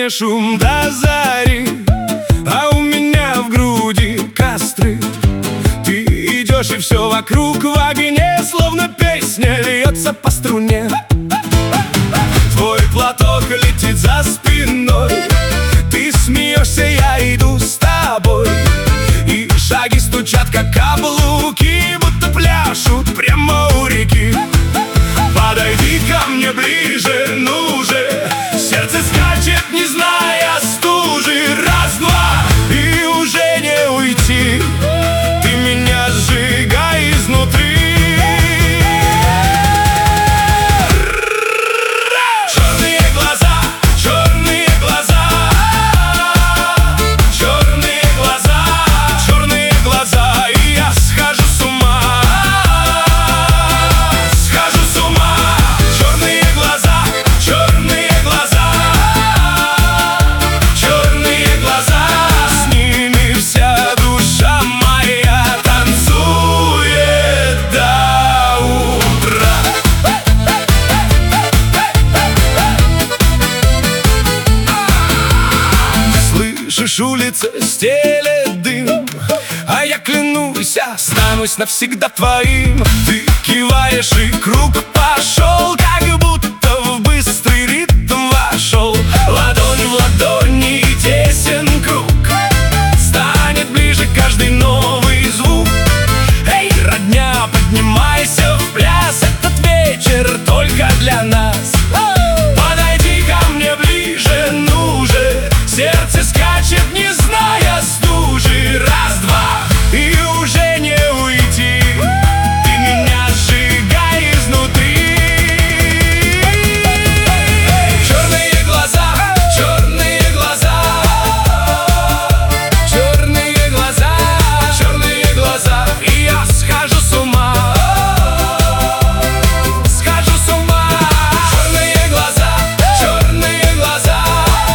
мне шум до зари, а у меня в груди костры. Ты идешь, и все вокруг в огне, словно песня льется по струне. Твой платок летит за спиной, ты смеешься, я иду с тобой. И шаги стучат, как каблуки, будто пляшут прямо у реки. Подойди ко мне ближе, ну же, сердце скачет, не зная стужи. Раз, два, и уже не уйти, ты меня сжигай изнутри. Черные глаза, черные глаза, черные глаза, черные глаза, и я схожу с ума. Схожу с ума. Черные глаза, черные глаза, черные глаза, с ними вся душа моя танцует до утра. Слышишь, улица стелет дым, а я клянусь, останусь навсегда твоим. Ты киваешь, и круг пошел, как будто в быстрый ритм вошел. Ладонь в ладони, и тесен круг, станет ближе каждый новый звук. Эй, родня, поднимайся в пляс, этот вечер только для нас. Подойди ко мне ближе, ну же, сердце скачет, не зная стужи. Раз, два, и уже не уйти, ты меня сжигай изнутри. Черные глаза, черные глаза, черные глаза, черные глаза, и я схожу с ума. Схожу с ума. Черные глаза, черные глаза,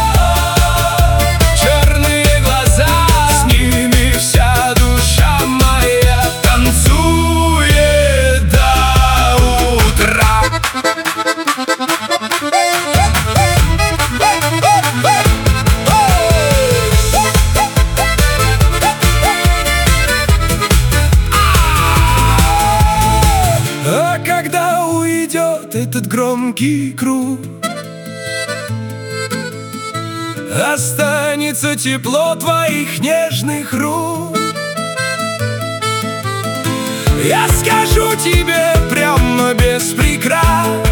черные глаза, с ними вся душа моя танцует до утра. А когда уйдет этот громкий круг, останется тепло твоих нежных рук. Я скажу тебе прямо без прикрас: